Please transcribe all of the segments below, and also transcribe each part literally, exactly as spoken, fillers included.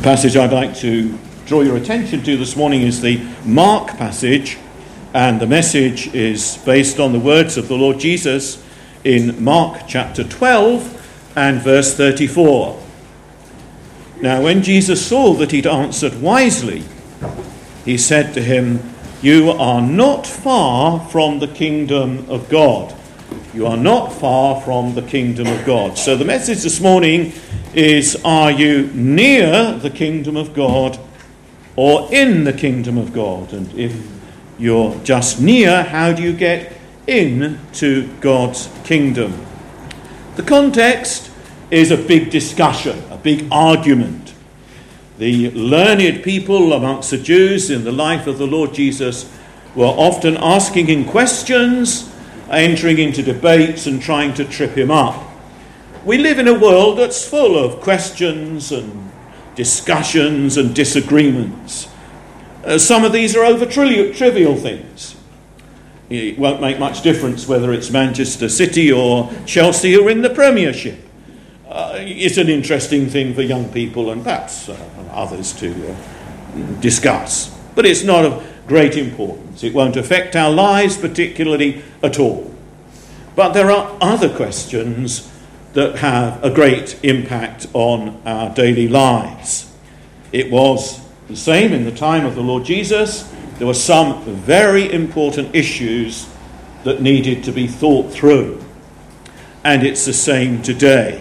passage I'd like to draw your attention to this morning is the Mark passage, and the message is based on the words of the Lord Jesus in Mark chapter twelve and verse thirty-four. Now, when Jesus saw that he'd answered wisely, he said to him, "You are not far from the kingdom of God." You are not far from the kingdom of God. So the message this morning is, are you near the kingdom of God or in the kingdom of God? And if you're just near, how do you get into God's kingdom? The context is a big discussion, a big argument. The learned people amongst the Jews in the life of the Lord Jesus were often asking him questions, entering into debates and trying to trip him up. We live in a world that's full of questions and discussions and disagreements. Uh, some of these are over tri- trivial things. It won't make much difference whether it's Manchester City or Chelsea who are in the Premiership. Uh, it's an interesting thing for young people and perhaps uh, others to uh, discuss. But it's not of great importance. It won't affect our lives particularly at all. But there are other questions that have a great impact on our daily lives. It was the same in the time of the Lord Jesus. There were some very important issues that needed to be thought through. And it's the same today.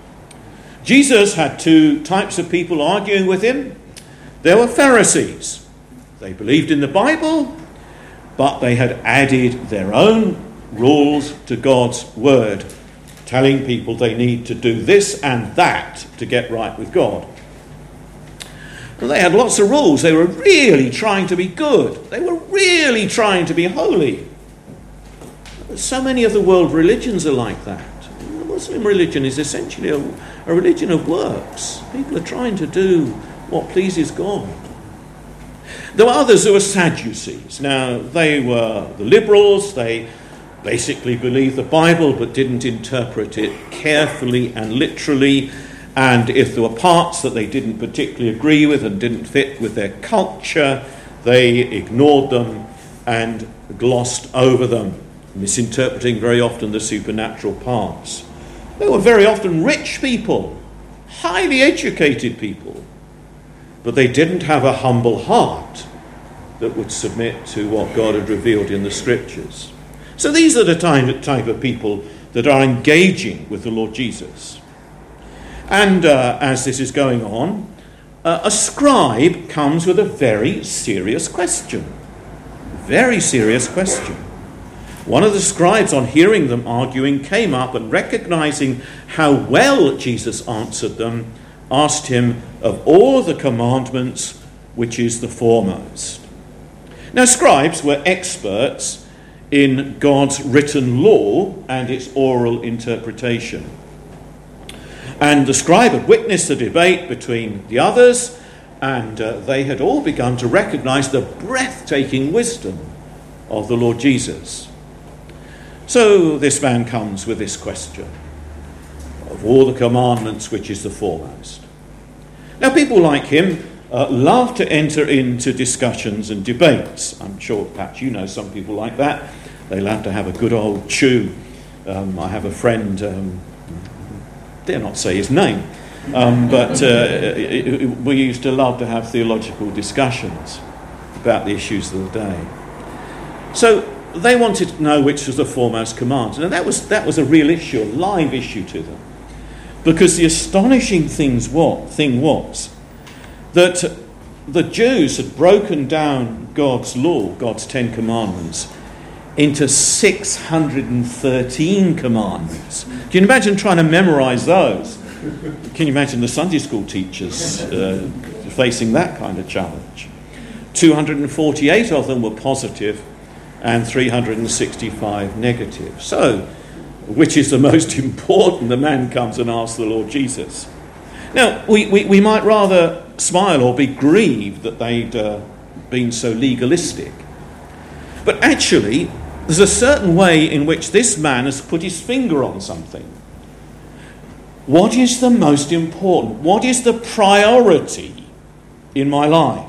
Jesus had two types of people arguing with him. There were Pharisees. They believed in the Bible, but they had added their own rules to God's word, telling people they need to do this and that to get right with God. Well, they had lots of rules. They were really trying to be good. They were really trying to be holy. So many of the world religions are like that. The Muslim religion is essentially a, a religion of works. People are trying to do what pleases God. There were others who were Sadducees. Now, they were the liberals. They basically believed the Bible but didn't interpret it carefully and literally. And if there were parts that they didn't particularly agree with and didn't fit with their culture, they ignored them and glossed over them, misinterpreting very often the supernatural parts. They were very often rich people, highly educated people. But they didn't have a humble heart that would submit to what God had revealed in the Scriptures. So these are the type of people that are engaging with the Lord Jesus. And uh, as this is going on, uh, a scribe comes with a very serious question. Very serious question. One of the scribes, on hearing them arguing, came up and recognizing how well Jesus answered them, asked him, of all the commandments, which is the foremost? Now, scribes were experts in God's written law and its oral interpretation. And the scribe had witnessed the debate between the others, and uh, they had all begun to recognize the breathtaking wisdom of the Lord Jesus. So this man comes with this question: of all the commandments, which is the foremost? Now, people like him uh, love to enter into discussions and debates. I'm sure perhaps you know some people like that. They love to have a good old chew. Um, I have a friend, um, dare not say his name, um, but uh, it, it, we used to love to have theological discussions about the issues of the day. So they wanted to know which was the foremost command. And that was, that was a real issue, a live issue to them. Because the astonishing things what, thing was that the Jews had broken down God's law, God's Ten Commandments, into six hundred thirteen commandments. Can you imagine trying to memorize those? Can you imagine the Sunday school teachers uh, facing that kind of challenge? two hundred forty-eight of them were positive and three hundred sixty-five negative. So, which is the most important? The man comes and asks the Lord Jesus. Now, we, we, we might rather smile or be grieved that they'd uh, been so legalistic. But actually, there's a certain way in which this man has put his finger on something. What is the most important? What is the priority in my life?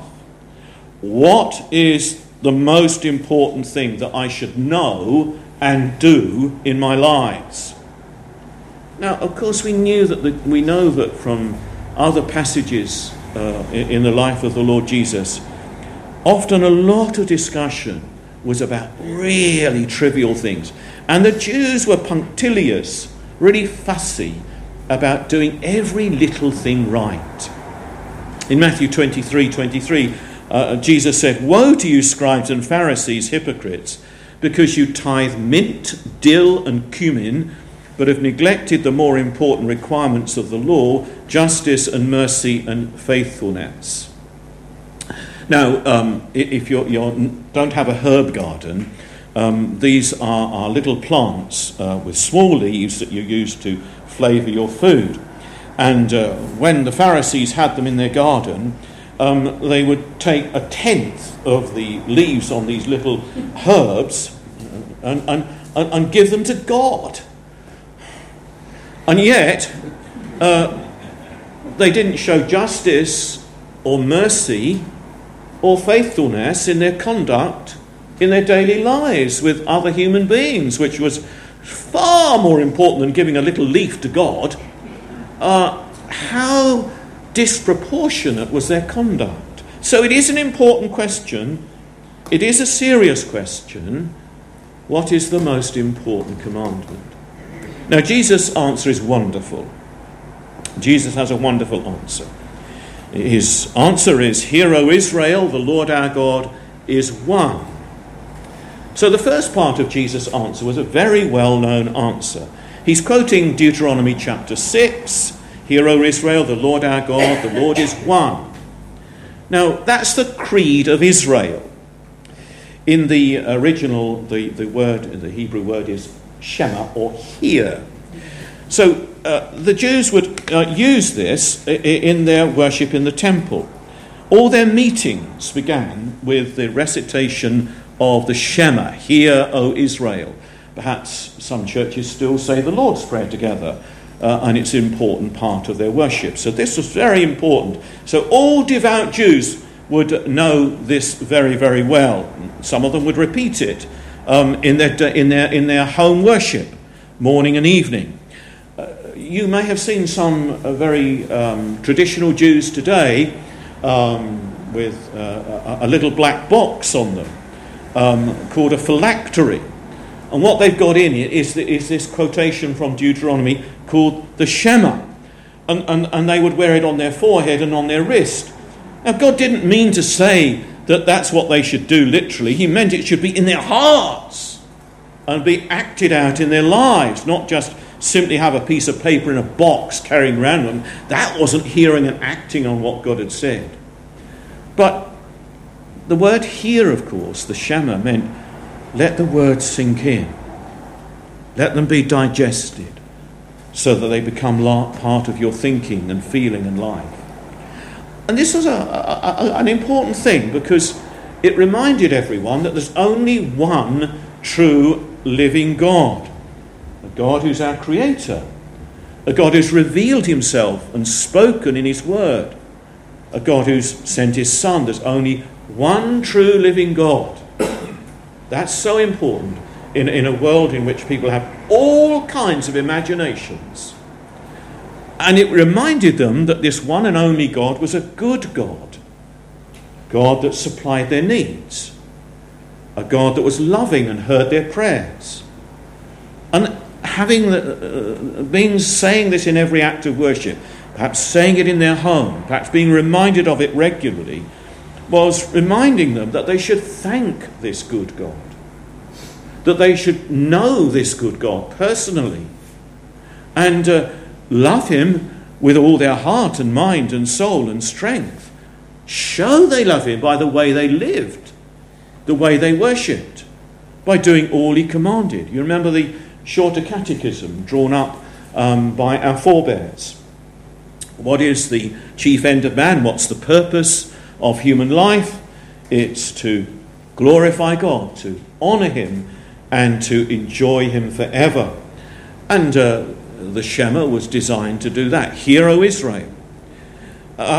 What is the most important thing that I should know and do in my lives? Now, of course, we knew that the, we know that from other passages uh, in, in the life of the Lord Jesus, often a lot of discussion was about really trivial things. And the Jews were punctilious, really fussy about doing every little thing right. In Matthew twenty-three twenty-three, uh, Jesus said, "Woe to you, scribes and Pharisees, hypocrites, because you tithe mint, dill and cumin, but have neglected the more important requirements of the law, justice and mercy and faithfulness." Now, um, if you don't have a herb garden, um, these are, are little plants uh, with small leaves that you use to flavour your food. And uh, when the Pharisees had them in their garden, um, they would take a tenth of the leaves on these little herbs and, and, and give them to God. And yet, uh, they didn't show justice or mercy or faithfulness in their conduct in their daily lives with other human beings, which was far more important than giving a little leaf to God. Uh, how disproportionate was their conduct? So it is an important question. It is a serious question. What is the most important commandment? Now, Jesus' answer is wonderful. Jesus has a wonderful answer. His answer is, "Hear, O Israel, the Lord our God is one." So the first part of Jesus' answer was a very well-known answer. He's quoting Deuteronomy chapter six, "Hear, O Israel, the Lord our God, the Lord is one." Now, that's the creed of Israel. In the original, the, the word, the Hebrew word is Shema, or hear. So uh, the Jews would uh, use this in their worship in the temple. All their meetings began with the recitation of the Shema, "Hear, O Israel." Perhaps some churches still say the Lord's Prayer together, uh, and it's an important part of their worship. So this was very important. So all devout Jews would know this very, very well. Some of them would repeat it um, in their in their in their home worship, morning and evening. Uh, you may have seen some uh, very um, traditional Jews today um, with uh, a, a little black box on them um, called a phylactery. And what they've got in it is, the, is this quotation from Deuteronomy called the Shema. And, and, and they would wear it on their forehead and on their wrist. Now, God didn't mean to say that that's what they should do literally. He meant it should be in their hearts and be acted out in their lives, not just simply have a piece of paper in a box carrying around them. That wasn't hearing and acting on what God had said. But the word hear, of course, the Shema, meant let the words sink in. Let them be digested so that they become part of your thinking and feeling and life. And this was a, a, a, an important thing because it reminded everyone that there's only one true living God. A God who's our creator. A God who's revealed himself and spoken in his word. A God who's sent his Son. There's only one true living God. That's so important in, in a world in which people have all kinds of imaginations. And it reminded them that this one and only God was a good God. God that supplied their needs. A God that was loving and heard their prayers. And having the, uh, been saying this in every act of worship, perhaps saying it in their home, perhaps being reminded of it regularly, was reminding them that they should thank this good God. That they should know this good God personally. And uh, love him with all their heart and mind and soul and strength. Show they love him by the way they lived, the way they worshipped, by doing all he commanded. You remember the Shorter Catechism drawn up um, by our forebears. What is the chief end of man? What's the purpose of human life? It's to glorify God, to honour him, and to enjoy him forever. And uh, the Shema was designed to do that. Hear, O Israel. Uh,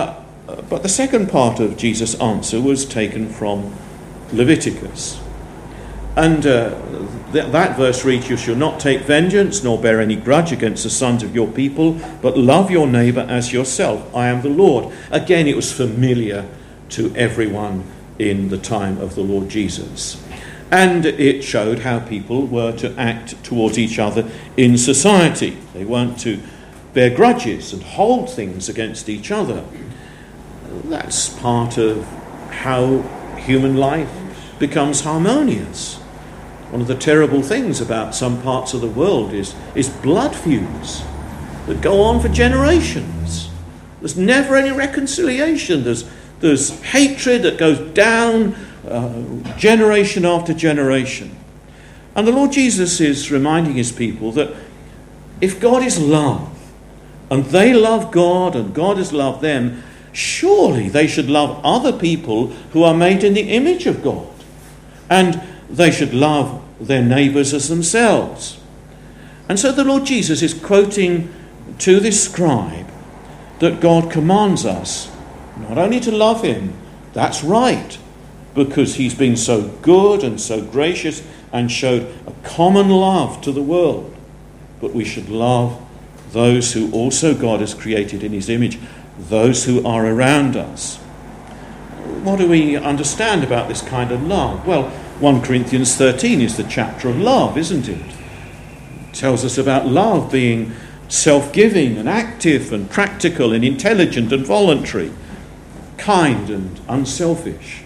Uh, but the second part of Jesus' answer was taken from Leviticus. And uh, th- that verse reads, "You shall not take vengeance, nor bear any grudge against the sons of your people, but love your neighbour as yourself. I am the Lord." Again, it was familiar to everyone in the time of the Lord Jesus. And it showed how people were to act towards each other in society. They weren't to bear grudges and hold things against each other. That's part of how human life becomes harmonious. One of the terrible things about some parts of the world is, is blood feuds that go on for generations. There's never any reconciliation. There's, there's hatred that goes down uh, generation after generation. And the Lord Jesus is reminding his people that if God is love, and they love God and God has loved them, surely they should love other people who are made in the image of God. And they should love their neighbours as themselves. And so the Lord Jesus is quoting to this scribe that God commands us not only to love him, that's right, because he's been so good and so gracious and showed a common love to the world, but we should love those who also God has created in his image, those who are around us. What do we understand about this kind of love? Well, First Corinthians thirteen is the chapter of love, isn't it? It tells us about love being self-giving and active and practical and intelligent and voluntary, kind and unselfish.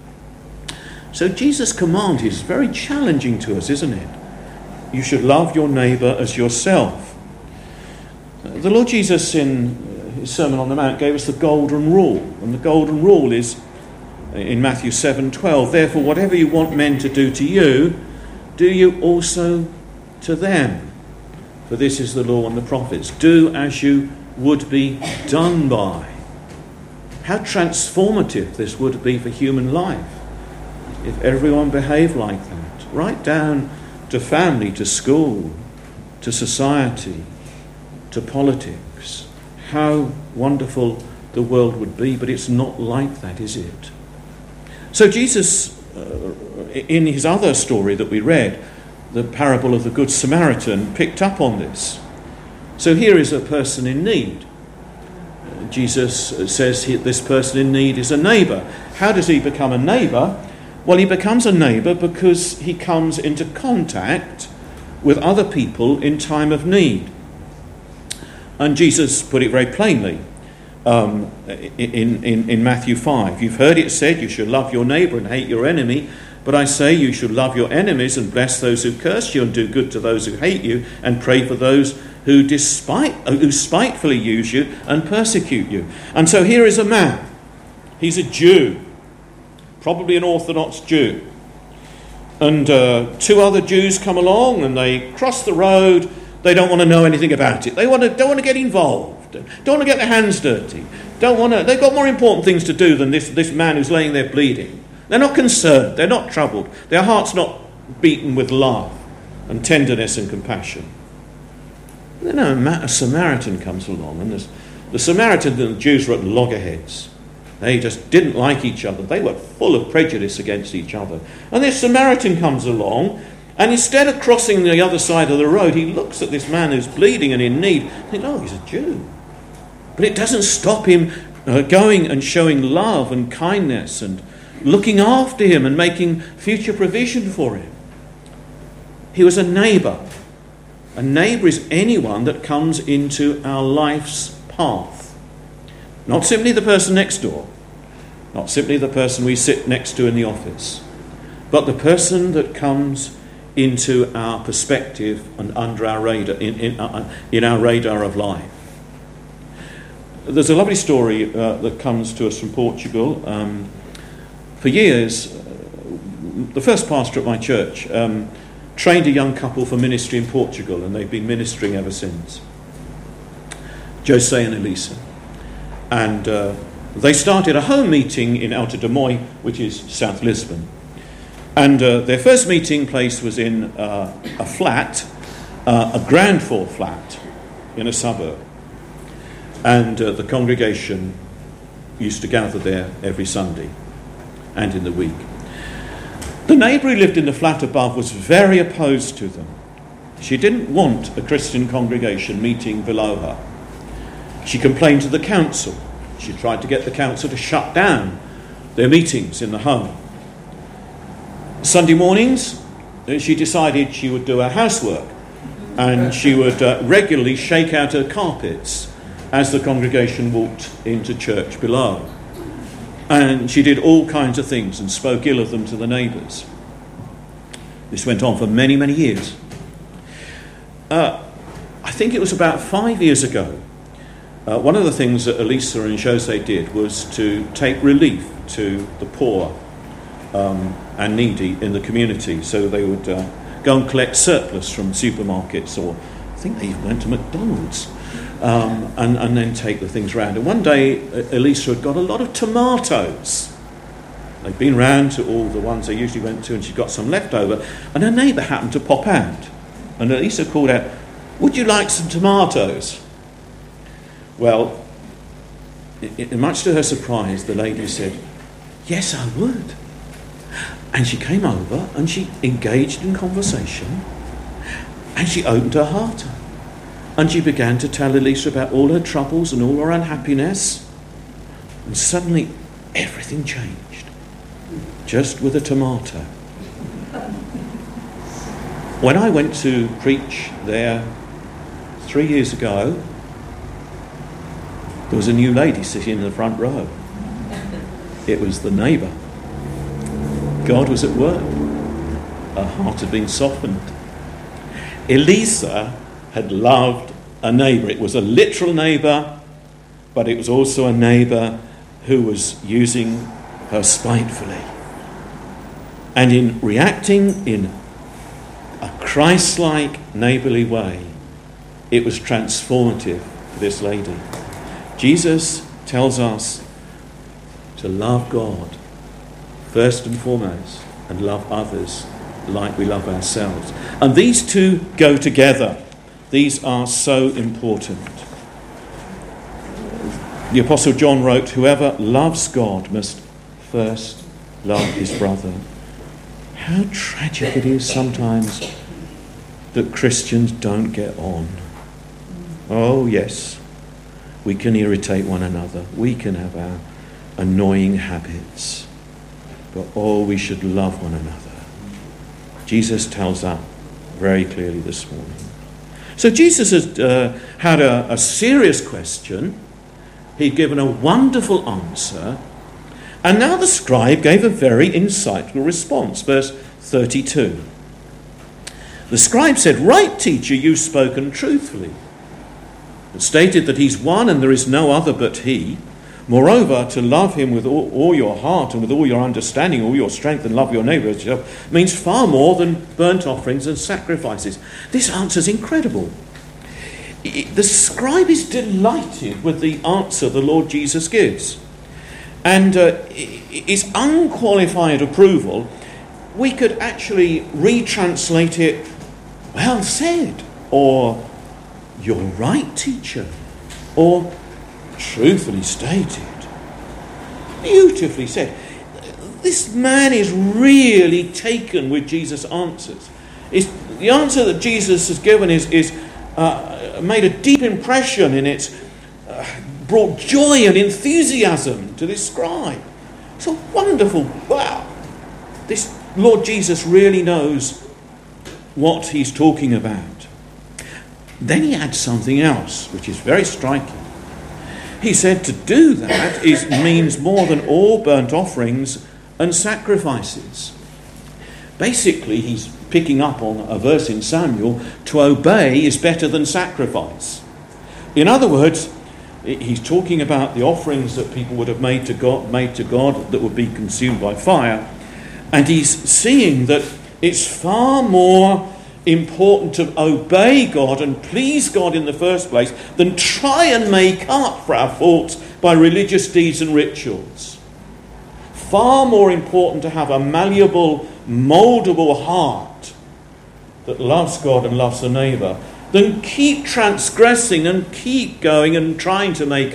So Jesus' command is very challenging to us, isn't it? You should love your neighbour as yourself. The Lord Jesus in his Sermon on the Mount gave us the golden rule, and the golden rule is in Matthew seven twelve, "Therefore whatever you want men to do to you, do you also to them. For this is the law and the prophets. Do as you would be done by." How transformative this would be for human life if everyone behaved like that, right down to family, to school, to society, to politics. How wonderful the world would be, but it's not like that, is it? So Jesus, uh, in his other story that we read, the parable of the Good Samaritan, picked up on this. So here is a person in need. Uh, Jesus says he, this person in need is a neighbour. How does he become a neighbour? Well, he becomes a neighbour because he comes into contact with other people in time of need. And Jesus put it very plainly um, in, in, in Matthew five. "You've heard it said, you should love your neighbour and hate your enemy. But I say you should love your enemies and bless those who curse you and do good to those who hate you and pray for those who despite who spitefully use you and persecute you." And so here is a man. He's a Jew, probably an Orthodox Jew. And uh, two other Jews come along and they cross the road. They don't want to know anything about it. They want to, don't want to get involved. Don't want to get their hands dirty. Don't want to. They've got more important things to do than this, this man who's laying there bleeding. They're not concerned. They're not troubled. Their heart's not beaten with love and tenderness and compassion. Then a, a Samaritan comes along, and the Samaritan and the Jews were at loggerheads. They just didn't like each other. They were full of prejudice against each other. And this Samaritan comes along, and instead of crossing the other side of the road, he looks at this man who's bleeding and in need and thinks, oh, he's a Jew. But it doesn't stop him uh, going and showing love and kindness and looking after him and making future provision for him. He was a neighbour. A neighbour is anyone that comes into our life's path. Not simply the person next door. Not simply the person we sit next to in the office. But the person that comes into our perspective and under our radar, in, in, uh, in our radar of life. There's a lovely story uh, that comes to us from Portugal. Um, for years, uh, the first pastor at my church um, trained a young couple for ministry in Portugal, and they've been ministering ever since. Jose and Elisa. And uh, they started a home meeting in Alto de Moy, which is South Lisbon. And uh, their first meeting place was in uh, a flat, uh, a ground floor flat in a suburb. And uh, the congregation used to gather there every Sunday and in the week. The neighbour who lived in the flat above was very opposed to them. She didn't want a Christian congregation meeting below her. She complained to the council. She tried to get the council to shut down their meetings in the home. Sunday mornings, she decided she would do her housework, and she would uh, regularly shake out her carpets as the congregation walked into church below. And she did all kinds of things and spoke ill of them to the neighbours. This went on for many, many years. Uh, I think it was about five years ago, uh, one of the things that Elisa and Jose did was to take relief to the poor um, and needy in the community. So they would uh, go and collect surplus from supermarkets, or I think they even went to McDonald's, um, and, and then take the things round. And one day, Elisa had got a lot of tomatoes. They'd been round to all the ones they usually went to, and she got some left over, and her neighbour happened to pop out. And Elisa called out, "Would you like some tomatoes?" Well, it, it, much to her surprise, the lady said, "Yes, I would." And she came over and she engaged in conversation, and she opened her heart up, and she began to tell Elisa about all her troubles and all her unhappiness. And suddenly everything changed, just with a tomato. When I went to preach there three years ago, there was a new lady sitting in the front row. It was the neighbour. God was at work. Her heart had been softened. Elisa had loved a neighbour. It was a literal neighbour, but it was also a neighbour who was using her spitefully. And in reacting in a Christ-like, neighbourly way, it was transformative for this lady. Jesus tells us to love God first and foremost, and love others like we love ourselves. And these two go together. These are so important. The Apostle John wrote, "Whoever loves God must first love his brother." How tragic it is sometimes that Christians don't get on. Oh yes, we can irritate one another. We can have our annoying habits. But oh, we should love one another. Jesus tells that very clearly this morning. So Jesus has uh, had a, a serious question. He'd given a wonderful answer. And now the scribe gave a very insightful response. Verse thirty-two. The scribe said, "Right, teacher, you've spoken truthfully. It stated that he's one and there is no other but he. Moreover, to love him with all, all your heart and with all your understanding, all your strength, and love your neighbour as yourself means far more than burnt offerings and sacrifices." This answer is incredible. The scribe is delighted with the answer the Lord Jesus gives. And uh, his unqualified approval, we could actually retranslate it, "Well said," or "You're right, teacher," or "Truthfully stated." Beautifully said. This man is really taken with Jesus' answers. It's, the answer that Jesus has given is, is uh, made a deep impression, and it's uh, brought joy and enthusiasm to this scribe. It's a wonderful, wow. This Lord Jesus really knows what he's talking about. Then he adds something else, which is very striking. He said to do that is means more than all burnt offerings and sacrifices. Basically, he's picking up on a verse in Samuel, to obey is better than sacrifice. In other words, he's talking about the offerings that people would have made to God, made to God that would be consumed by fire. And he's seeing that it's far more important to obey God and please God in the first place than try and make up for our faults by religious deeds and rituals. Far more important to have a malleable, mouldable heart that loves God and loves the neighbour than keep transgressing and keep going and trying to make up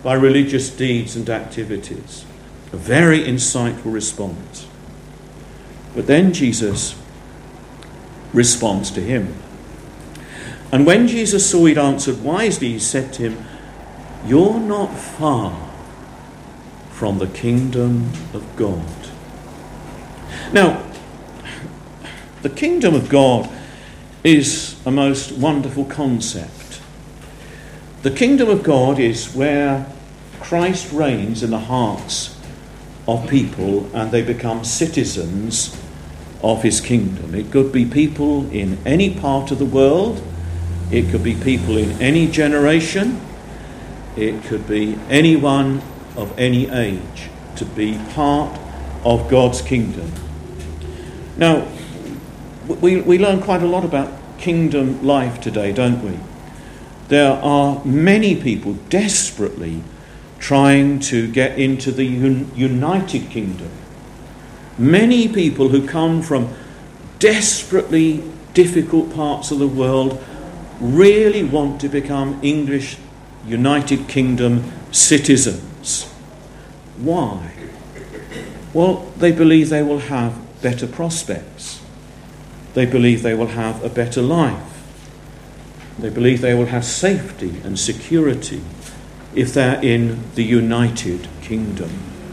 by religious deeds and activities. A very insightful response. But then Jesus responds to him. And when Jesus saw he'd answered wisely, he said to him, "You're not far from the kingdom of God." Now, the kingdom of God is a most wonderful concept. The kingdom of God is where Christ reigns in the hearts of people and they become citizens of his kingdom. It could be people in any part of the world. It could be people in any generation. It could be anyone of any age to be part of God's kingdom. Now, we, we learn quite a lot about kingdom life today, don't we? There are many people desperately trying to get into the un- United Kingdom. Many people who come from desperately difficult parts of the world really want to become English United Kingdom citizens. Why? Well, they believe they will have better prospects. They believe they will have a better life. They believe they will have safety and security if they're in the United Kingdom.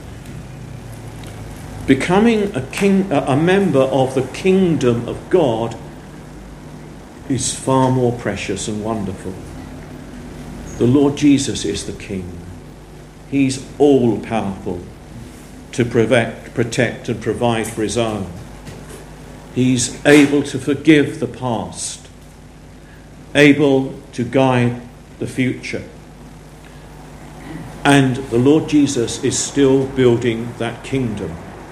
Becoming a king, a member of the kingdom of God is far more precious and wonderful. The Lord Jesus is the King. He's all-powerful to protect, protect and provide for his own. He's able to forgive the past, able to guide the future. And the Lord Jesus is still building that kingdom.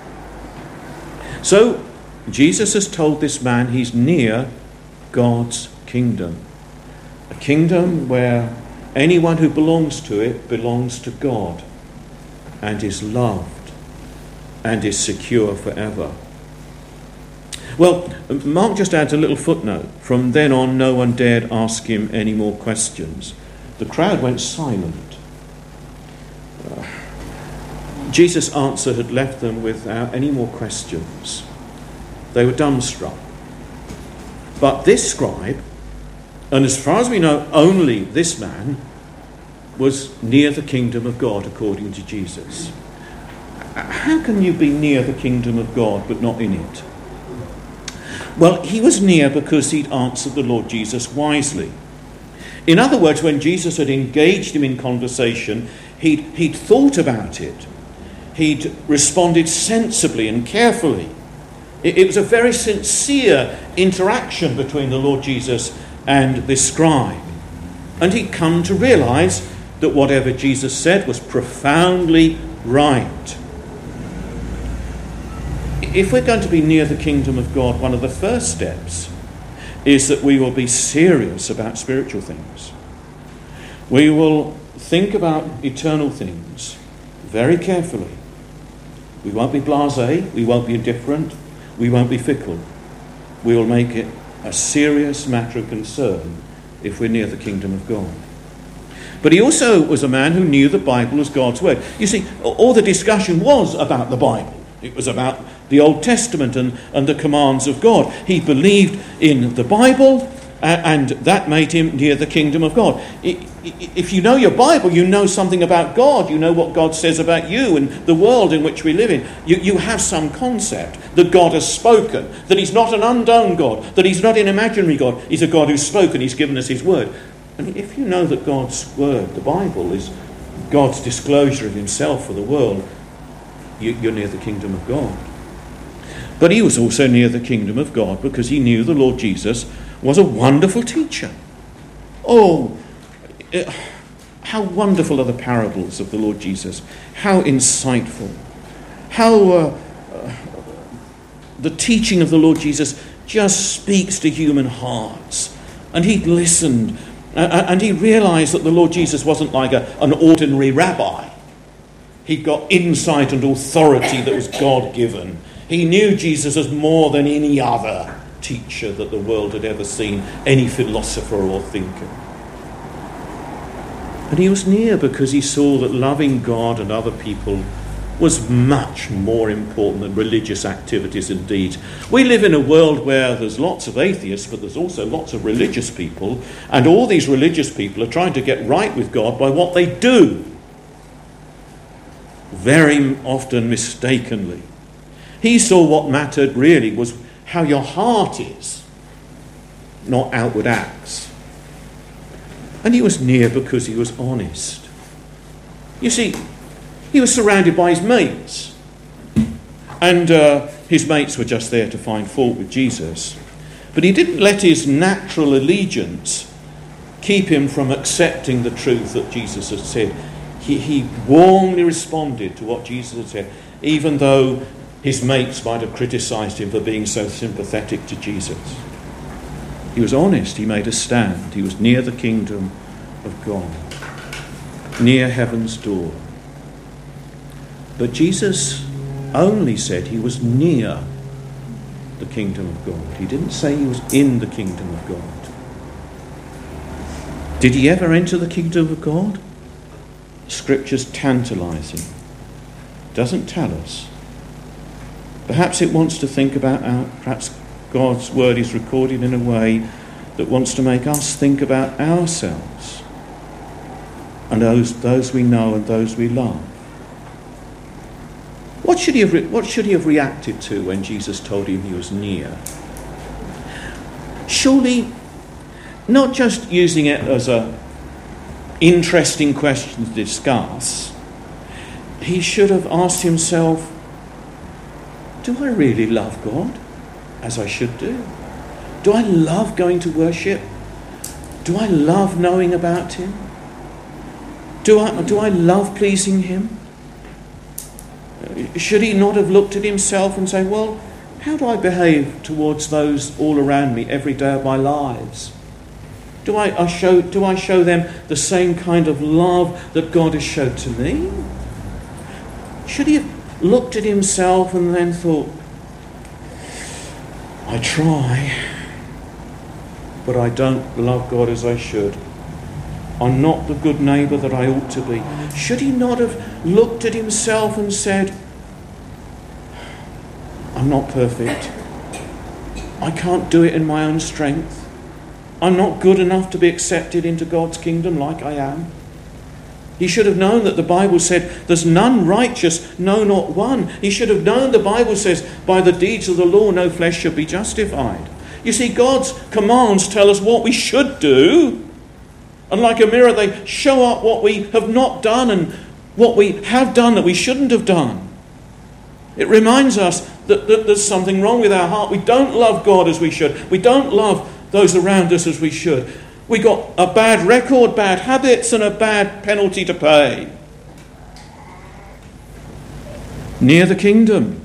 So, Jesus has told this man he's near God's kingdom. A kingdom where anyone who belongs to it belongs to God and is loved and is secure forever. Well, Mark just adds a little footnote. From then on, no one dared ask him any more questions. The crowd went silent. Uh, Jesus' answer had left them without any more questions. They were dumbstruck. But this scribe, and as far as we know, only this man, was near the kingdom of God according to Jesus. How can you be near the kingdom of God but not in it? Well, he was near because he'd answered the Lord Jesus wisely. In other words, when Jesus had engaged him in conversation, he'd, he'd thought about it. He'd responded sensibly and carefully. It, it was a very sincere interaction between the Lord Jesus and this scribe. And he'd come to realise that whatever Jesus said was profoundly right. If we're going to be near the kingdom of God, one of the first steps is that we will be serious about spiritual things. We will think about eternal things very carefully. We won't be blasé, we won't be indifferent, we won't be fickle. We will make it a serious matter of concern if we're near the kingdom of God. But he also was a man who knew the Bible as God's word. You see, all the discussion was about the Bible. It was about the Old Testament and, and the commands of God. He believed in the Bible, uh, and that made him near the kingdom of God. If you know your Bible, you know something about God. You know what God says about you and the world in which we live in. You, you have some concept that God has spoken, that he's not an undone God, that he's not an imaginary God. He's a God who's spoken, he's given us his word. And if you know that God's word, the Bible, is God's disclosure of himself for the world, you, you're near the kingdom of God. But he was also near the kingdom of God because he knew the Lord Jesus was a wonderful teacher. Oh, how wonderful are the parables of the Lord Jesus. How insightful. How uh, uh, the teaching of the Lord Jesus just speaks to human hearts. And he listened uh, and he realized that the Lord Jesus wasn't like a, an ordinary rabbi. He got insight and authority that was God-given. He knew Jesus as more than any other teacher that the world had ever seen, any philosopher or thinker. And he was near because he saw that loving God and other people was much more important than religious activities indeed. We live in a world where there's lots of atheists, but there's also lots of religious people, and all these religious people are trying to get right with God by what they do. Very often mistakenly. He saw what mattered really was how your heart is, not outward acts. And he was near because he was honest. You see, he was surrounded by his mates. And uh, his mates were just there to find fault with Jesus. But he didn't let his natural allegiance keep him from accepting the truth that Jesus had said. He, he warmly responded to what Jesus had said, even though his mates might have criticised him for being so sympathetic to Jesus. He was honest. He made a stand. He was near the kingdom of God, near heaven's door. But Jesus only said he was near the kingdom of God. He didn't say he was in the kingdom of God. Did he ever enter the kingdom of God? Scripture's tantalising. Doesn't tell us. Perhaps it wants to think about our, perhaps God's word is recorded in a way that wants to make us think about ourselves and those, those we know and those we love. What should he have, re- what should he have reacted to when Jesus told him he was near? Surely, not just using it as a interesting question to discuss, he should have asked himself, do I really love God as I should do? Do I love going to worship? Do I love knowing about him? Do I, do I love pleasing him? Should he not have looked at himself and say, well, how do I behave towards those all around me every day of my lives? Do I, I show, do I show them the same kind of love that God has showed to me? Should he have looked at himself and then thought, I try, but I don't love God as I should. I'm not the good neighbour that I ought to be. Should he not have looked at himself and said, I'm not perfect. I can't do it in my own strength. I'm not good enough to be accepted into God's kingdom like I am. He should have known that the Bible said, there's none righteous, no, not one. He should have known the Bible says, by the deeds of the law no flesh shall be justified. You see, God's commands tell us what we should do. And like a mirror, they show up what we have not done and what we have done that we shouldn't have done. It reminds us that, that there's something wrong with our heart. We don't love God as we should. We don't love those around us as we should. We got a bad record, bad habits, and a bad penalty to pay. Near the kingdom,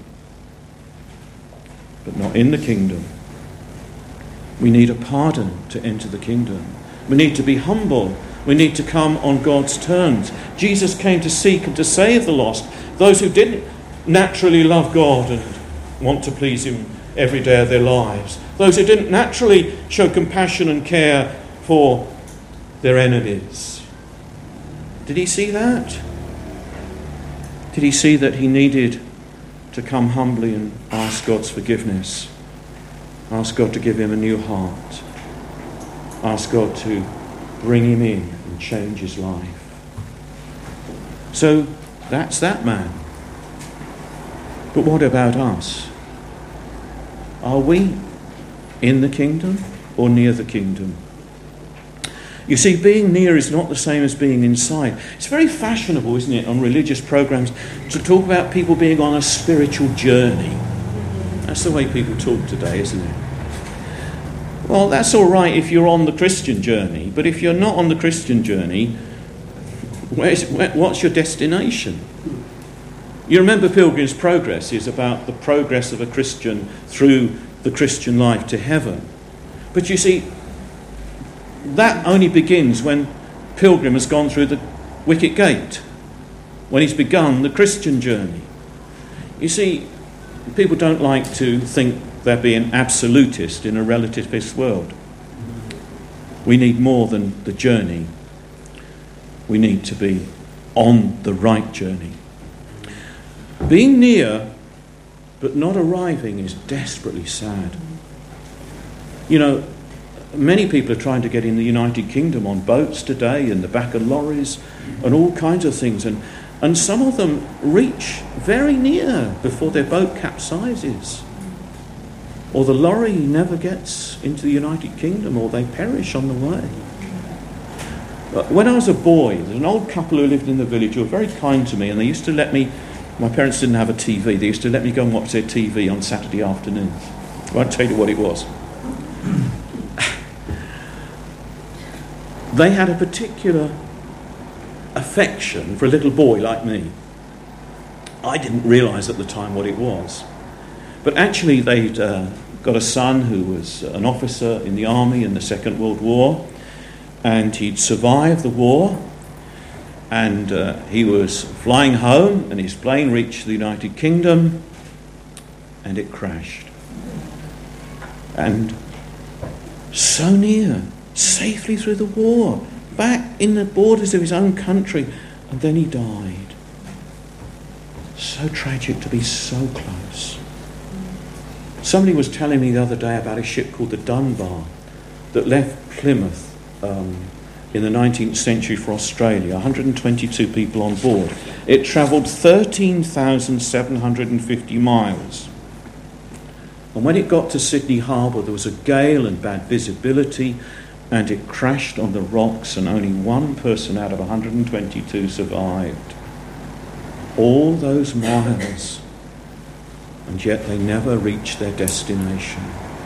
but not in the kingdom. We need a pardon to enter the kingdom. We need to be humble. We need to come on God's terms. Jesus came to seek and to save the lost, those who didn't naturally love God and want to please him every day of their lives, those who didn't naturally show compassion and care for their enemies. Did he see that? Did he see that he needed to come humbly and ask God's forgiveness? Ask God to give him a new heart. Ask God to bring him in and change his life. So that's that man. But what about us? Are we in the kingdom or near the kingdom? You see, being near is not the same as being inside. It's very fashionable, isn't it, on religious programs to talk about people being on a spiritual journey. That's the way people talk today, isn't it? Well, that's all right if you're on the Christian journey, but if you're not on the Christian journey, where's, where, what's your destination? You remember Pilgrim's Progress is about the progress of a Christian through the Christian life to heaven. But you see, that only begins when Pilgrim has gone through the wicket gate, when he's begun the Christian journey. You see, people don't like to think they're being absolutist in a relativist world. We need more than the journey. We need to be on the right journey. Being near but not arriving is desperately sad. You know, many people are trying to get in the United Kingdom on boats today, in the back of lorries, and all kinds of things. And, and some of them reach very near before their boat capsizes. Or the lorry never gets into the United Kingdom, or they perish on the way. When I was a boy, there was an old couple who lived in the village who were very kind to me, and they used to let me, my parents didn't have a T V, they used to let me go and watch their T V on Saturday afternoons. I won't tell you what it was. They had a particular affection for a little boy like me. I didn't realise at the time what it was. But actually they'd uh, got a son who was an officer in the army in the Second World War, and he'd survived the war, and uh, he was flying home, and his plane reached the United Kingdom, and it crashed. And so near, safely through the war, back in the borders of his own country, and then he died. So tragic to be so close. Somebody was telling me the other day about a ship called the Dunbar that left Plymouth um, in the nineteenth century for Australia, one hundred twenty-two people on board. It travelled thirteen thousand seven hundred fifty miles. And when it got to Sydney Harbour, there was a gale and bad visibility, and it crashed on the rocks, and only one person out of one hundred twenty-two survived. All those miles, and yet they never reached their destination.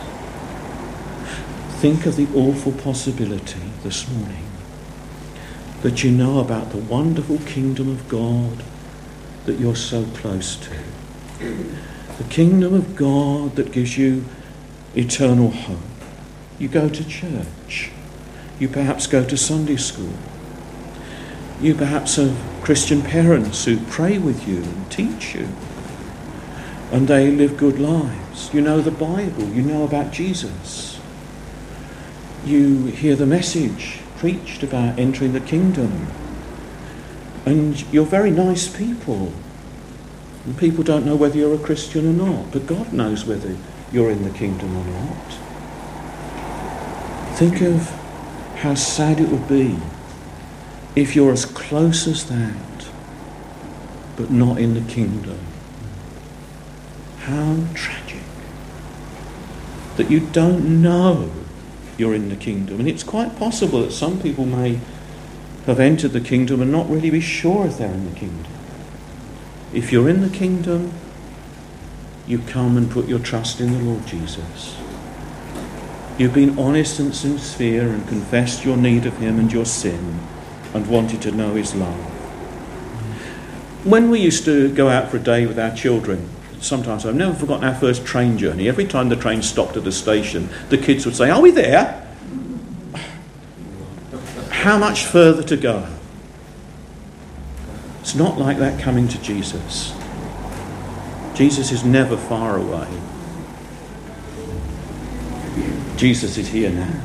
Think of the awful possibility this morning that you know about the wonderful kingdom of God that you're so close to. The kingdom of God that gives you eternal hope. You go to church. You perhaps go to Sunday school. You perhaps have Christian parents who pray with you and teach you. And they live good lives. You know the Bible. You know about Jesus. You hear the message preached about entering the kingdom. And you're very nice people. And people don't know whether you're a Christian or not. But God knows whether you're in the kingdom or not. Think of how sad it would be if you're as close as that, but not in the kingdom. How tragic that you don't know you're in the kingdom. And it's quite possible that some people may have entered the kingdom and not really be sure if they're in the kingdom. If you're in the kingdom, you come and put your trust in the Lord Jesus. You've been honest and sincere and confessed your need of him and your sin and wanted to know his love. When we used to go out for a day with our children, sometimes I've never forgotten our first train journey. Every time the train stopped at a station, the kids would say, "Are we there?" How much further to go? It's not like that coming to Jesus. Jesus is never far away. Jesus is here now.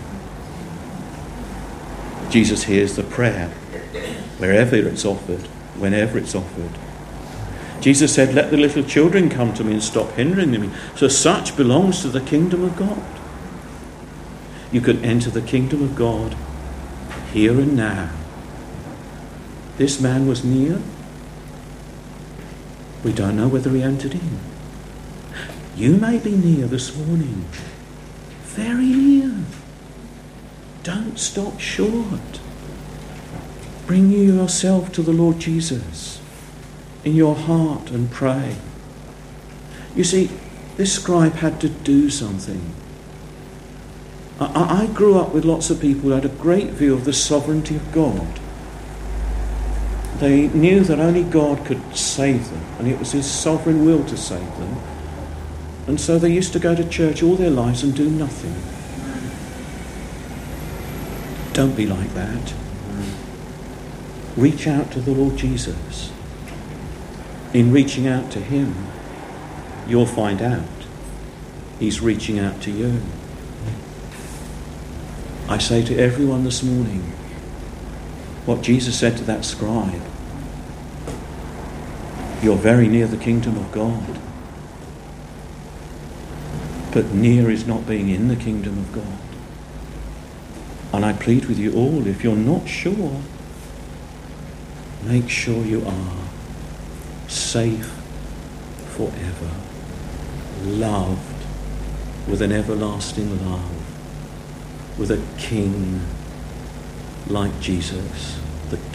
Jesus hears the prayer wherever it's offered, whenever it's offered. Jesus said, "Let the little children come to me and stop hindering them." So such belongs to the kingdom of God. You can enter the kingdom of God here and now. This man was near. We don't know whether he entered in. You may be near this morning. Very near. Don't stop short. Bring yourself to the Lord Jesus in your heart and pray. You see, this scribe had to do something. I, I grew up with lots of people who had a great view of the sovereignty of God. They knew that only God could save them, and it was his sovereign will to save them. And so they used to go to church all their lives and do nothing. Don't be like that. Reach out to the Lord Jesus. In reaching out to him, you'll find out he's reaching out to you. I say to everyone this morning, what Jesus said to that scribe. You're very near the kingdom of God. But near is not being in the kingdom of God. And I plead with you all, if you're not sure, make sure you are safe forever, loved with an everlasting love, with a king like Jesus.